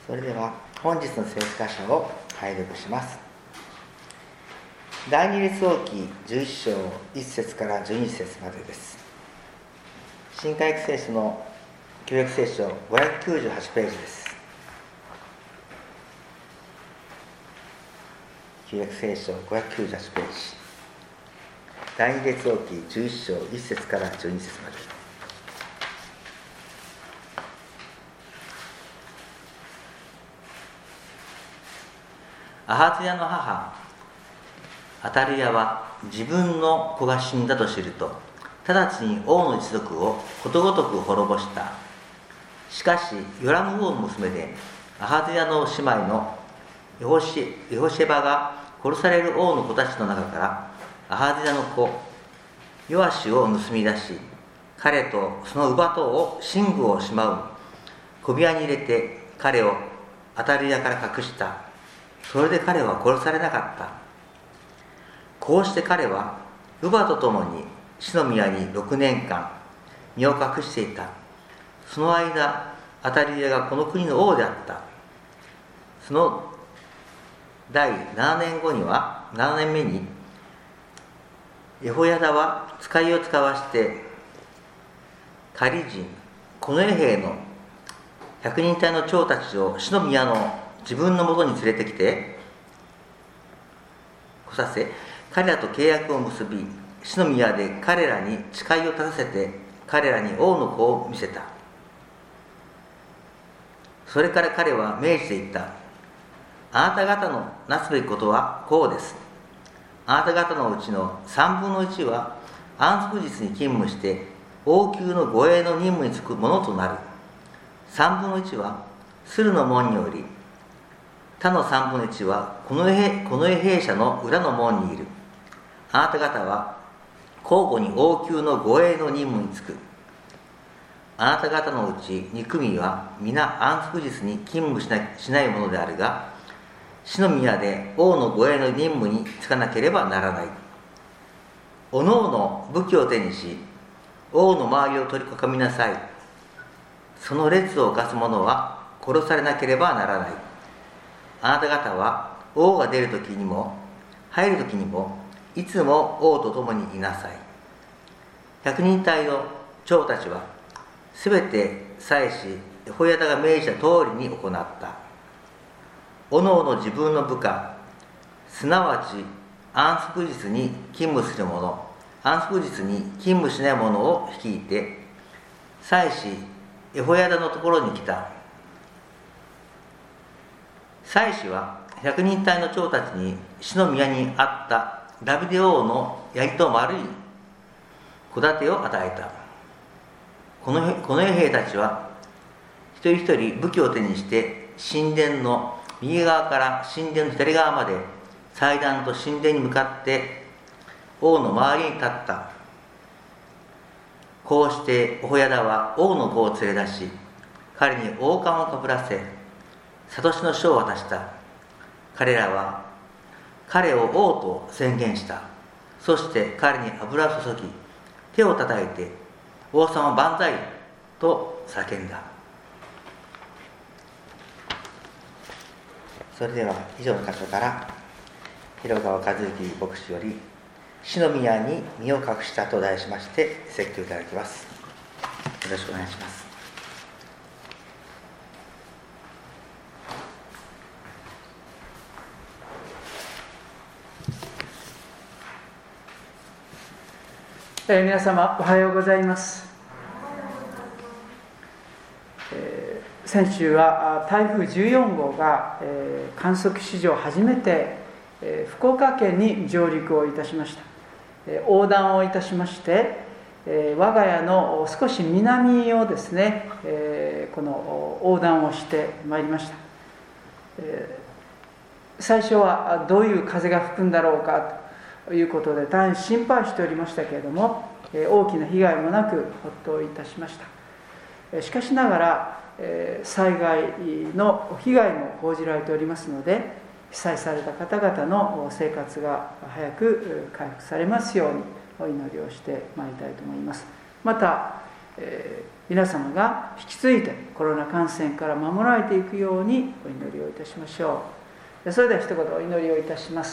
それでは本日の聖書箇所を拝読します。第二列王記11章1節から12節までです。新海約聖書の旧約聖書598ページです。旧約聖書598ページ、第二列王記11章1節から12節まで。アハズヤの母アタリヤは自分の子が死んだと知ると、直ちに王の一族をことごとく滅ぼした。しかしヨラム王の娘でアハズヤの姉妹のエホシェバが殺される王の子たちの中からアハズヤの子ヨアシを盗み出し、彼とその乳母とを寝具をしまう小部屋に入れて彼をアタリヤから隠した。それで彼は殺されなかった。こうして彼は乳母と共に死の宮に6年間身を隠していた。その間アタリヤがこの国の王であった。その第7年目にエホヤダは使いを使わしてカリ人コネ兵の100人隊の長たちを死の宮の自分のもとに連れてきて来させ、彼らと契約を結び、死の宮で彼らに誓いを立たせて彼らに王の子を見せた。それから彼は命じて言った。あなた方のなすべきことはこうです。あなた方のうちの3分の1は安息日に勤務して王宮の護衛の任務に就くものとなる。3分の1は駿の門により、他の3分の1はこの衛兵舎の裏の門にいる。あなた方は交互に王宮の護衛の任務に就く。あなた方のうち2組は皆安息日に勤務しないものであるが、死の宮で王の護衛の任務に就かなければならない。おのおの武器を手にし、王の周りを取り囲みなさい。その列を犯す者は殺されなければならない。あなた方は王が出るときにも入るときにもいつも王と共にいなさい。100人隊の長たちはすべて祭司エホヤダが命じた通りに行った。おのおの自分の部下、すなわち安息日に勤務する者、安息日に勤務しない者を率いて祭司エホヤダのところに来た。祭司は100人隊の長たちに死の宮にあったダビデ王の槍と丸い小盾を与えた。この衛兵たちは一人一人武器を手にして神殿の右側から神殿の左側まで祭壇と神殿に向かって王の周りに立った。こうしてエホヤダは王の子を連れ出し、彼に王冠をかぶらせ諭しの書を渡した。彼らは彼を王と宣言した。そして彼に油を注ぎ、手を叩いて王様万歳と叫んだ。それでは以上の箇所から広川和之牧師より死の宮に身を隠したと題しまして説教いただきます。よろしくお願いします。 皆様おはようございます。先週は台風14号が観測史上初めて福岡県に上陸をいたしました。横断をいたしまして我が家の少し南をですねこの横断をしてまいりました。最初はどういう風が吹くんだろうかということで大変心配しておりましたけれども、大きな被害もなくほっといたしました。しかしながら災害の被害も報じられておりますので、被災された方々の生活が早く回復されますようにお祈りをしてまいりたいと思います。また、 皆様が引き継いでコロナ感染から守られていくようにお祈りをいたしましょう。それでは一言お祈りをいたします。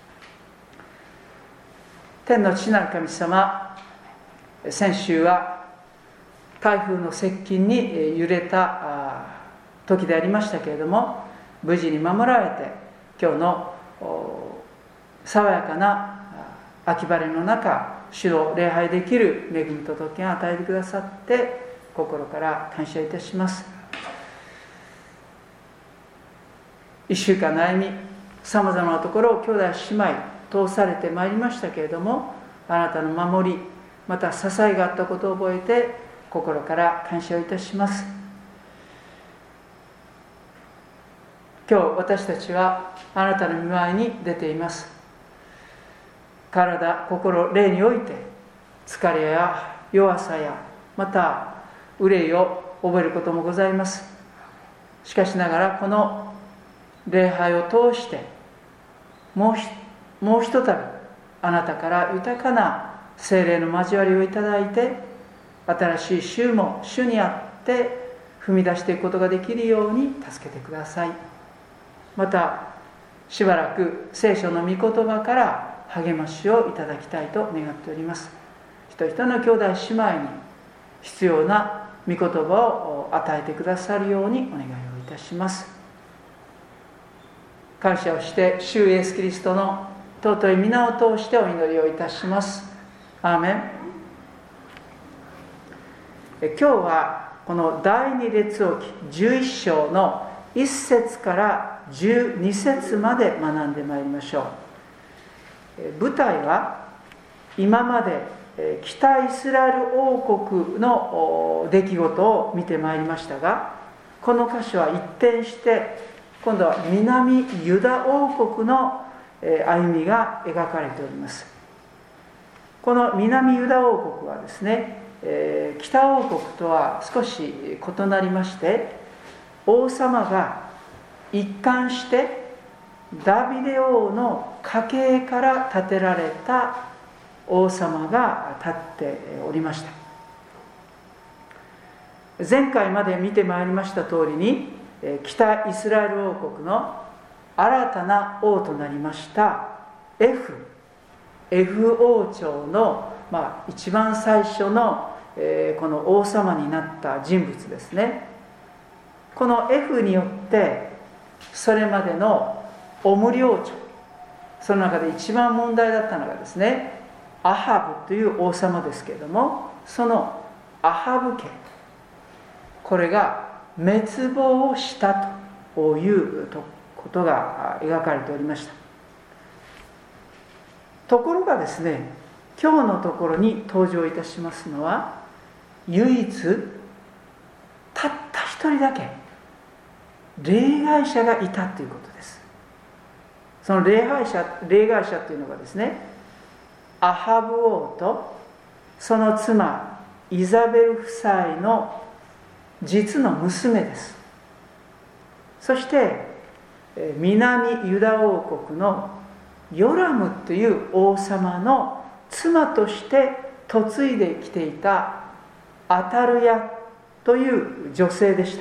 天の父なる神様、先週は台風の接近に揺れた時でありましたけれども、無事に守られて今日の爽やかな秋晴れの中、主を礼拝できる恵みと特権を与えてくださって心から感謝いたします。1週間の歩み、さまざまなところを兄弟姉妹通されてまいりましたけれども、あなたの守り、また支えがあったことを覚えて心から感謝をいたします。今日私たちはあなたの御前に出ています。体、心、霊において疲れや弱さやまた憂いを覚えることもございます。しかしながらこの礼拝を通してもうひとたびあなたから豊かな聖霊の交わりをいただいて、新しい週も主にあって踏み出していくことができるように助けてください。またしばらく聖書の御言葉から励ましをいただきたいと願っております。人々の兄弟姉妹に必要な御言葉を与えてくださるようにお願いをいたします。感謝をして主イエスキリストの尊い皆を通してお祈りをいたします。アーメン。今日はこの第二列王記11章の1節から12節まで学んでまいりましょう。舞台は今まで北イスラエル王国の出来事を見てまいりましたが、この箇所は一転して今度は南ユダ王国の歩みが描かれております。この南ユダ王国はですね、北王国とは少し異なりまして、王様が一貫してダビデ王の家系から建てられた王様が立っておりました。前回まで見てまいりました通りに、北イスラエル王国の新たな王となりましたエフ王朝の、一番最初の、この王様になった人物ですね。このエフによってそれまでのオム領長、その中で一番問題だったのがですね、アハブという王様ですけれども、そのアハブ家、これが滅亡をしたということが描かれておりました。ところがですね、今日のところに登場いたしますのは、唯一たった一人だけ例外者がいたということです。その例外者というのがですね、アハブ王とその妻イザベル夫妻の実の娘です。そして南ユダ王国のヨラムという王様の妻として嫁いできていたアタルヤという女性でした。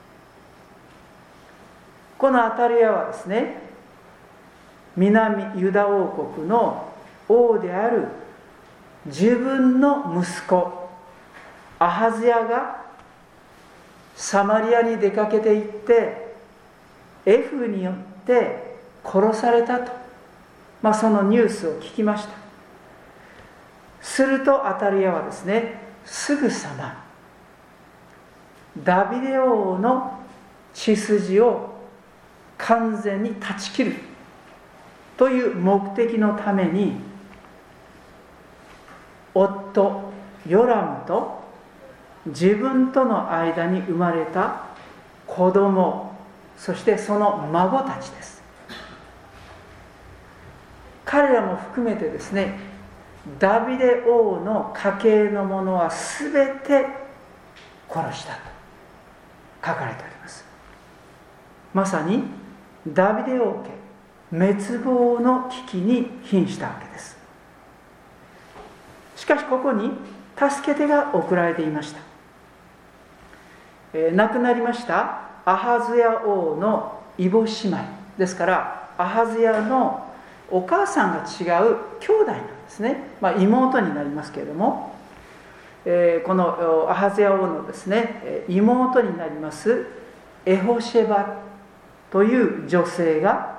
このアタルヤはですね、南ユダ王国の王である自分の息子アハズヤがサマリアに出かけていってエフによって殺されたと、そのニュースを聞きました。するとアタルヤはですね、すぐさまダビデ王の血筋を完全に断ち切るという目的のために、夫ヨラムと自分との間に生まれた子供、そしてその孫たちです。彼らも含めてですね、ダビデ王の家系の者は全て殺したと書かれております。まさにダビデ王家滅亡の危機に瀕したわけです。しかしここに助け手が送られていました。 亡くなりましたアハズヤ王の異母姉妹ですから、アハズヤのお母さんが違う兄弟なんですね。妹になりますけれども、このアハズヤ王のですね、妹になりますエホシェバという女性が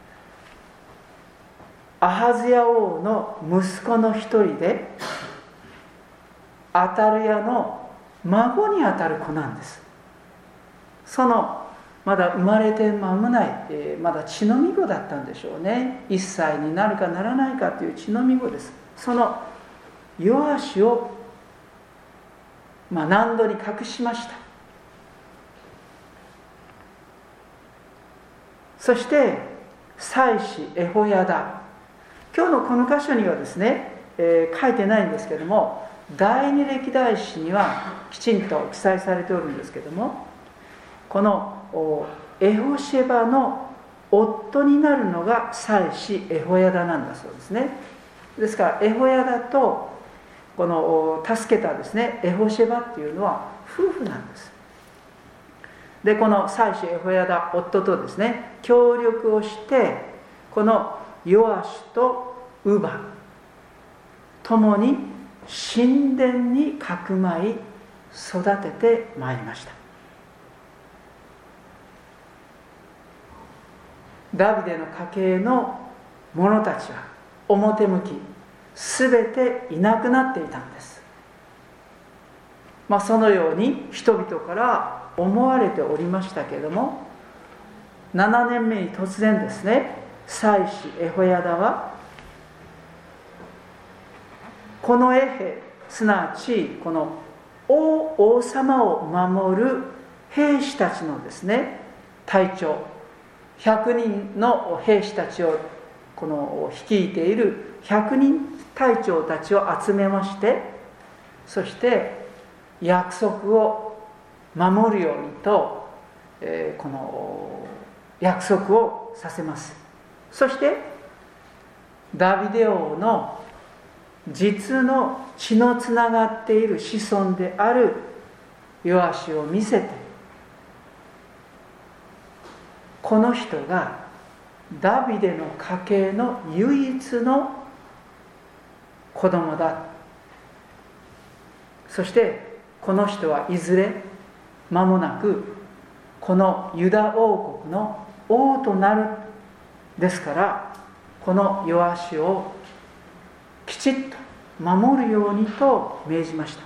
アハズヤ王の息子の一人で、アタルヤの孫にあたる子なんです。そのまだ生まれて間もない、まだ血のみ子だったんでしょうね。1歳になるかならないかという血のみ子です。そのヨアシを何度に隠しました。そして祭司エホヤダ、今日のこの箇所にはですね、書いてないんですけども、第二歴代史にはきちんと記載されておるんですけども、このエホシェバの夫になるのが祭司エホヤダなんだそうですね。ですからエホヤダとこの助けたですねエホシェバっていうのは夫婦なんです。でこの祭司エホヤダ、夫とですね協力をして、このヨアシとウバ共に神殿にかくまい育ててまいりました。ダビデの家系の者たちは表向きすべていなくなっていたんです。そのように人々から思われておりましたけれども、7年目に突然ですね、祭司エホヤダはこの衛兵、すなわちこの王様を守る兵士たちのですね隊長100人の兵士たちをこの率いている100人隊長たちを集めまして、そして約束を守るようにと、この約束をさせます。そしてダビデ王の実の血のつながっている子孫であるヨアシを見せて、この人がダビデの家系の唯一の子供だ、そしてこの人はいずれ間もなくこのユダ王国の王となる、ですからこのヨアシをきちっと守るようにと命じました。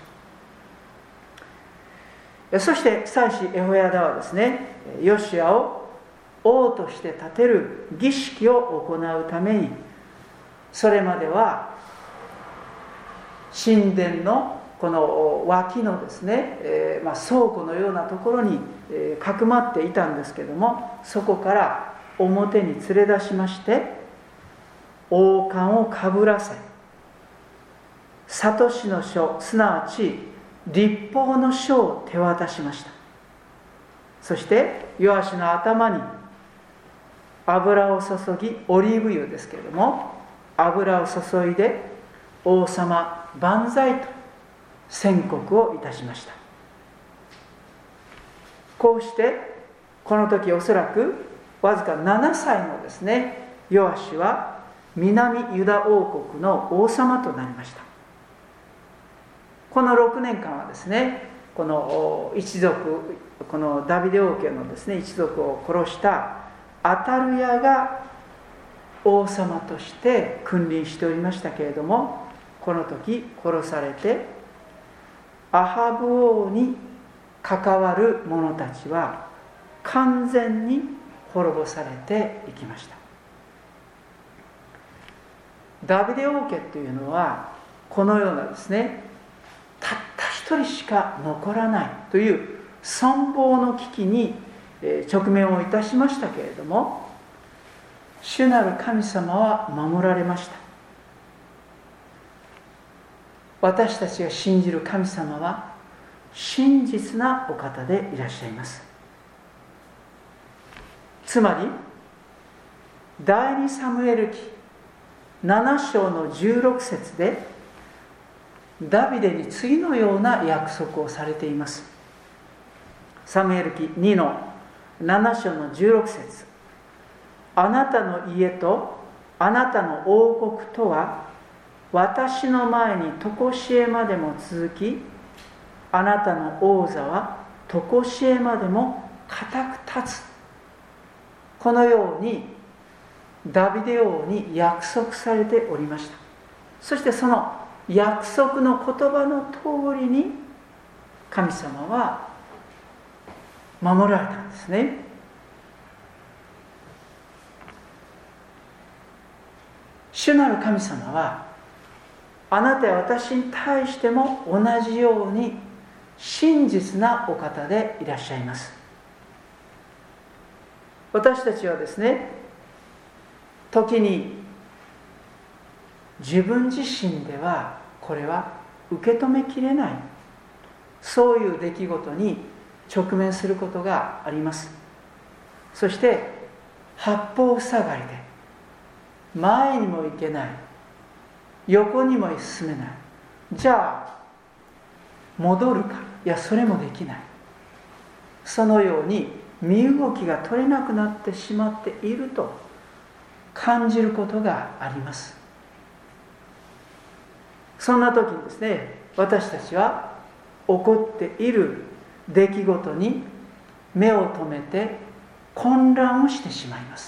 そして祭司エホヤダはですね、ヨシアを王として立てる儀式を行うために、それまでは神殿のこの脇のですね、倉庫のようなところにかくまっていたんですけども、そこから表に連れ出しまして、王冠をかぶらせ、諭しの書、すなわち律法の書を手渡しました。そしてヨアシの頭に油を注ぎ、オリーブ油ですけれども、油を注いで王様万歳と宣告をいたしました。こうしてこの時おそらくわずか7歳のですねヨアシは南ユダ王国の王様となりました。この6年間はですね、この一族、このダビデ王家のですね一族を殺したアタルヤが王様として君臨しておりましたけれども、この時殺されて、アハブ王に関わる者たちは完全に滅ぼされていきました。ダビデ王家というのはこのようなですね、たった一人しか残らないという存亡の危機に直面をいたしましたけれども、主なる神様は守られました。私たちが信じる神様は真実なお方でいらっしゃいます。つまり第2サムエル記7章の16節でダビデに次のような約束をされています。 サムエル記2の7章の16節、あなたの家とあなたの王国とは私の前に常しえまでも続き、あなたの王座は常しえまでも固く立つ。このようにダビデ王に約束されておりました。そしてその約束の言葉の通りに神様は守られたんですね。主なる神様はあなたや私に対しても同じように真実なお方でいらっしゃいます。私たちはですね、時に自分自身ではこれは受け止めきれない、そういう出来事に直面することがあります。そして八方塞がりで前にも行けない、横にも進めない、じゃあ戻るか、いやそれもできない、そのように身動きが取れなくなってしまっていると感じることがあります。そんな時にですね、私たちは起こっている出来事に目を留めて混乱をしてしまいます。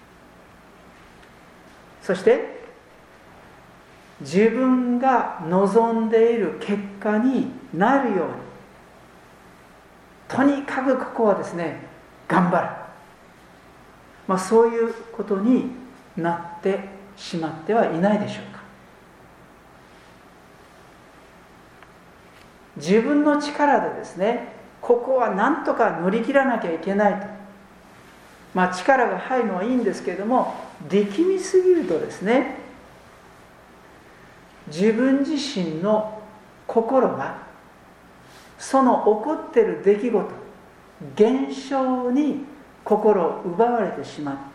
そして自分が望んでいる結果になるように、とにかくここはですね頑張る、そういうことになってしまってはいないでしょうか。自分の力でですね、ここは何とか乗り切らなきゃいけないと、力が入るのはいいんですけれども、力みすぎるとですね、自分自身の心がその起こっている出来事、現象に心を奪われてしまって、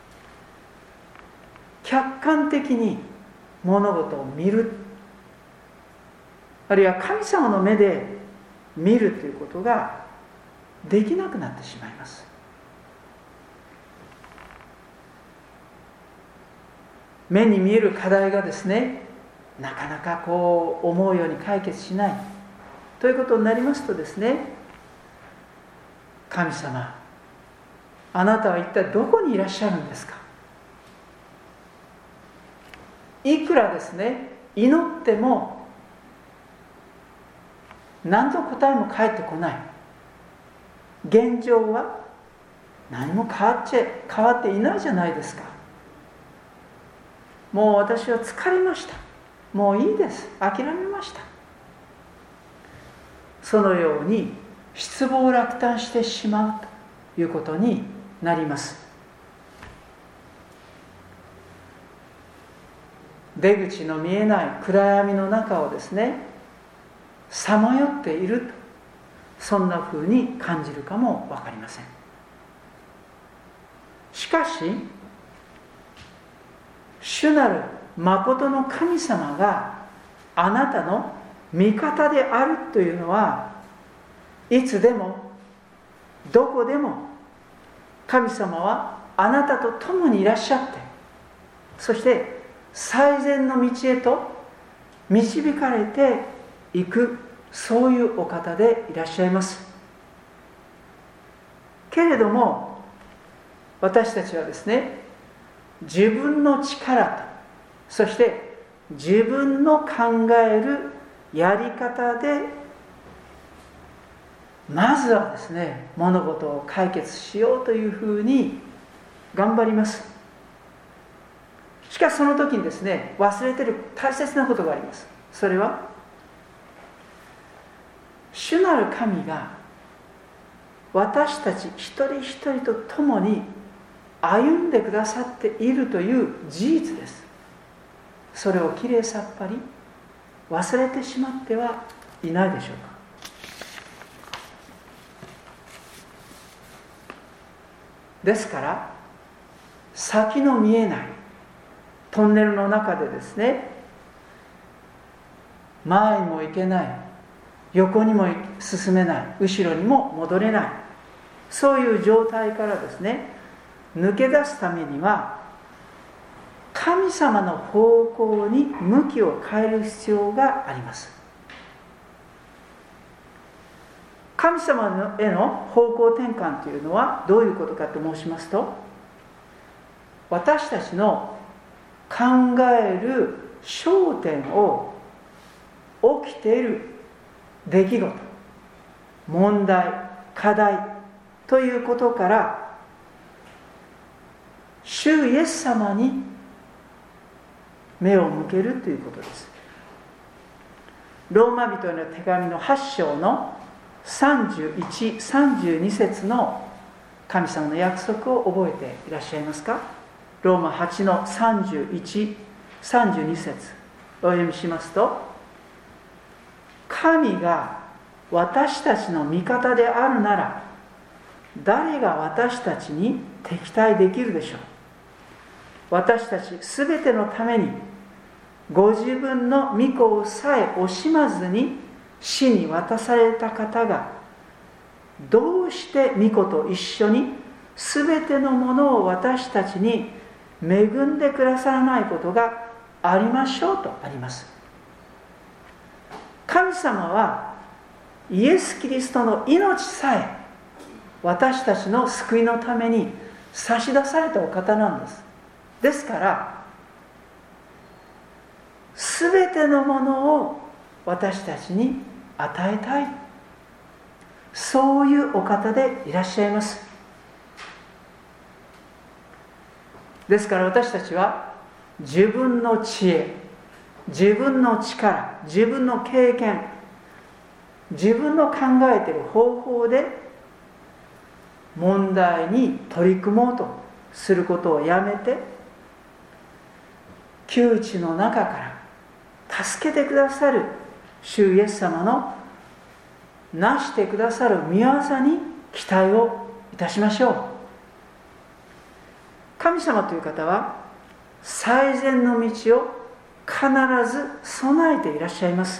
客観的に物事を見る、あるいは神様の目で見るということができなくなってしまいます。目に見える課題がですね、なかなか思うように解決しないということになりますとですね、神様、あなたは一体どこにいらっしゃるんですか。いくらですね祈っても何の答えも返ってこない、現状は何も変わっていないじゃないですか。もう私は疲れました、もういいです、諦めました、そのように失望落胆してしまうということになります。出口の見えない暗闇の中をですねさまよっている、そんなふうに感じるかも分かりません。しかし主なる真の神様があなたの味方であるというのは、いつでもどこでも神様はあなたと共にいらっしゃって、そして最善の道へと導かれていく、そういうお方でいらっしゃいます。けれども私たちはですね、自分の力と、そして自分の考えるやり方でまずはですね物事を解決しようというふうに頑張ります。しかしその時にですね忘れている大切なことがあります。それは主なる神が私たち一人一人と共に歩んでくださっているという事実です。それをきれいさっぱり忘れてしまってはいないでしょうか。ですから先の見えないトンネルの中でですね、前にも行けない、 横にも進めない、後ろにも戻れない、そういう状態からですね、抜け出すためには神様の方向に向きを変える必要があります。神様への方向転換というのはどういうことかと申しますと、私たちの考える焦点を起きている出来事、問題、課題ということから主イエス様に目を向けるということです。ローマ人への手紙の8章の31、32節の神様の約束を覚えていらっしゃいますか？ローマ8の31、32節お読みしますと、神が私たちの味方であるなら誰が私たちに敵対できるでしょう。私たちすべてのためにご自分の御子をさえ惜しまずに死に渡された方が、どうして御子と一緒にすべてのものを私たちに恵んでくださらないことがありましょうとあります。神様はイエス・キリストの命さえ私たちの救いのために差し出されたお方なんです。ですからすべてのものを私たちに与えたい、そういうお方でいらっしゃいます。ですから私たちは自分の知恵、自分の力、自分の経験、自分の考えている方法で問題に取り組もうとすることをやめて、窮地の中から助けてくださる主イエス様のなしてくださる御業に期待をいたしましょう。神様という方は最善の道を必ず備えていらっしゃいます。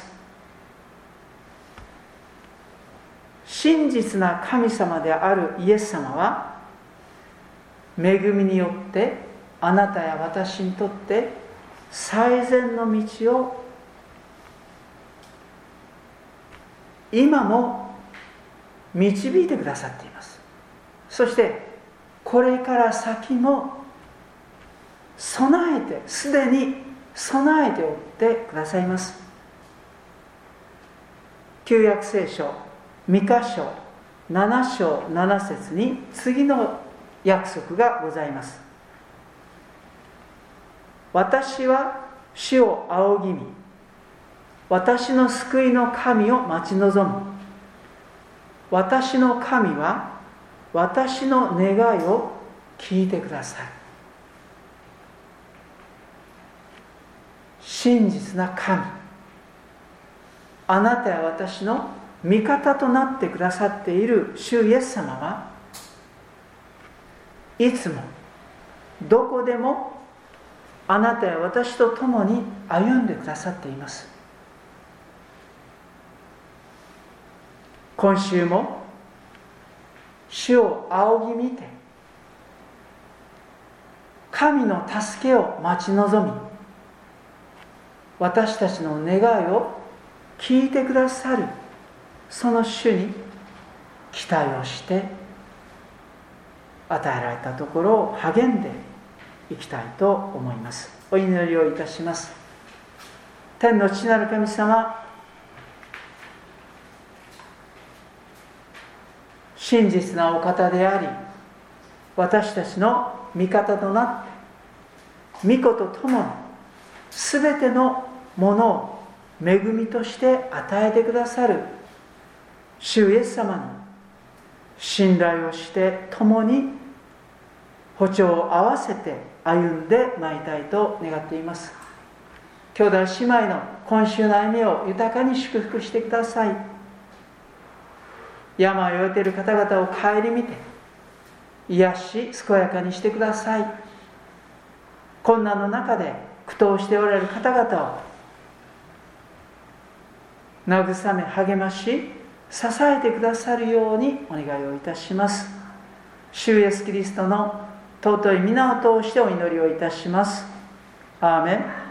真実な神様であるイエス様は、恵みによってあなたや私にとって最善の道を今も導いてくださっています。そしてこれから先も備えて、すでに備えておってくださいます。旧約聖書ミカ書7章7節に次の約束がございます。私は主を仰ぎ見、私の救いの神を待ち望む。私の神は私の願いを聞いてください。真実な神、あなたや私の味方となってくださっている主イエス様はいつもどこでもあなたや私と共に歩んでくださっています。今週も主を仰ぎ見て神の助けを待ち望み、私たちの願いを聞いてくださるその主に期待をして与えられたところを励んでいきたいと思います。お祈りをいたします。天の父なる神様、真実なお方であり、私たちの味方となって御子と共にすべてのものを恵みとして与えてくださる主イエス様に信頼をして共に歩調を合わせて歩んでまいりたいと願っています。兄弟姉妹の今週の歩みを豊かに祝福してください。病を負っている方々を顧みて癒し健やかにしてください。困難の中で苦闘しておられる方々を慰め励まし支えてくださるようにお願いをいたします。主イエスキリストの尊い皆を通してお祈りをいたします。アーメン。